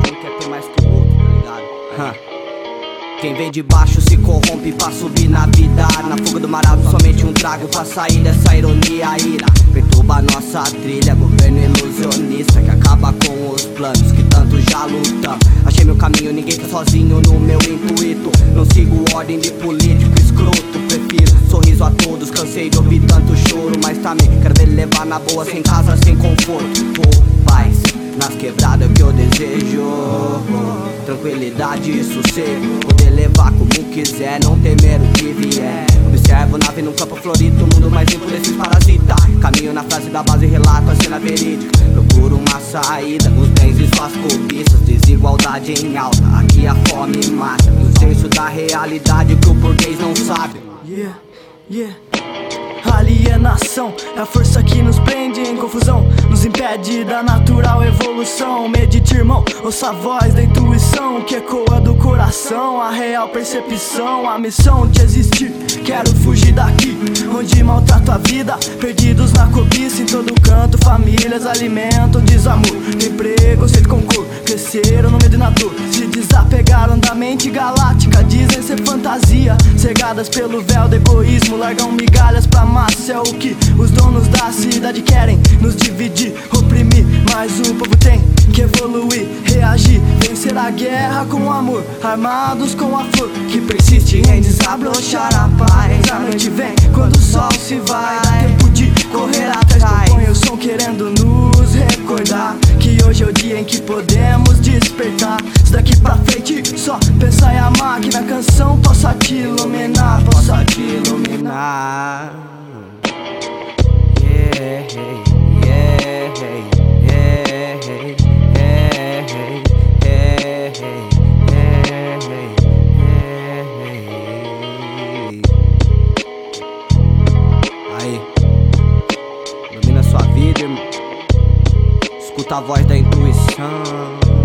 um quer ter mais que o outro, tá ligado? Quem vem de baixo se corrompe pra subir na vida. Na fuga do marasmo somente um trago pra sair dessa ironia. Ira perturba nossa trilha, governo ilusionista que acaba com os planos que tanto já lutam. Achei meu caminho, ninguém tá sozinho no meu intuito. Não sigo ordem de político escroto, prefiro sorriso a todos. Cansei de ouvir tanto choro, mas também quero ver levar na boa, sem casa, sem conforto. Paz nas quebradas que eu desejo, tranquilidade e sossego, poder levar como quiser, não temer o que vier. Observo nave num campo florido, o mundo mais limpo desses parasitas. Caminho na frase da base, relato a cena verídica. Procuro uma saída, os bens e suas cobiças. Desigualdade em alta, aqui a fome mata. No senso da realidade que o português não sabe. Alienação é a força que nos prende em confusão, nos impede da natural evolução. Medite, irmão, ouça a voz da intuição que ecoa do coração, a real percepção, a missão de existir. Quero fugir daqui, onde maltrato a vida, perdidos na cobiça em todo canto. Famílias alimentam desamor, tem preconceito com cor, cresceram no medo e na dor. Se desapegaram da mente galáctica, dizem ser fantasia, cegadas pelo véu do egoísmo, largam migalhas pra massa. É o que os donos da cidade querem, nos dividir, oprimir. Mas o povo tem que evoluir, reagir, vencer a guerra com amor, armados com a flor que persiste em desabrochar a paz. A noite vem quando o sol se vai, dá tempo de correr atrás. Compõe o som querendo nos recordar que hoje é o dia em que podemos despertar. Se daqui pra frente só pensar em amar, que minha canção possa te iluminar, possa te iluminar. Aí, domina sua vida, irmão. Escuta a voz da intuição.